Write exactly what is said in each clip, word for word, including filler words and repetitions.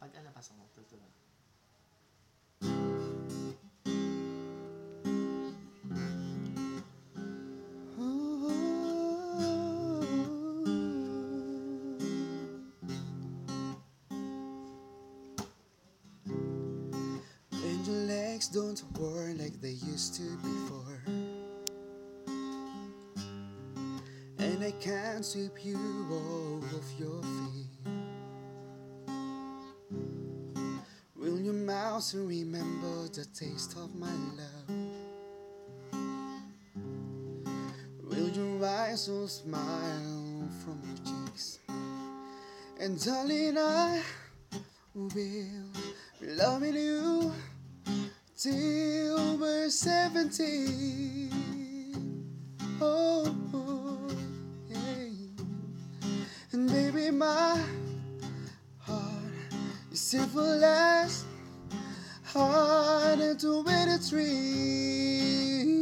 Pag ano, pasok mo, tutulog. When your legs don't work like they used to before, and I can't sweep you off your feet, will your mouth still remember the taste of my love? Will your eyes still smile from your cheeks? And darling, I will be loving you till we're seventeen. Oh, yeah. And baby, my heart is simple as hard to twenty-three.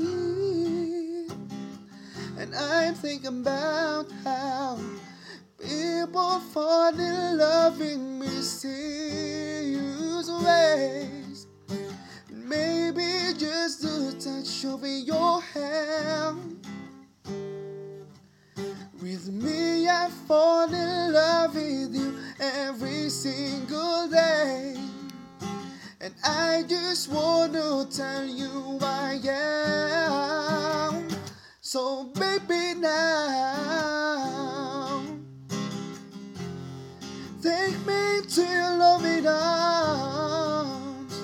And I'm thinking about how people fall in love in mysterious ways. Maybe just the touch of your hand. With me, I fall in love with you every single day. And I just wanna tell you I am. So baby, now take me to your loving arms.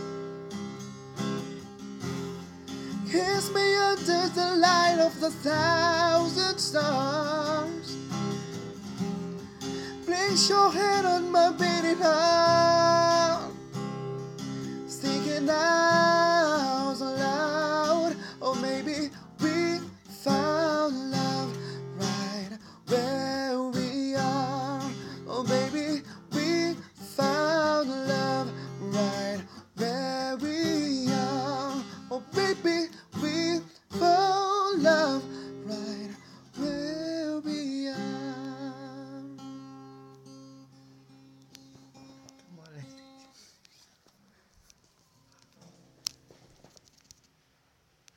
Kiss me under the light of the thousand stars. Place your head on my beating heart.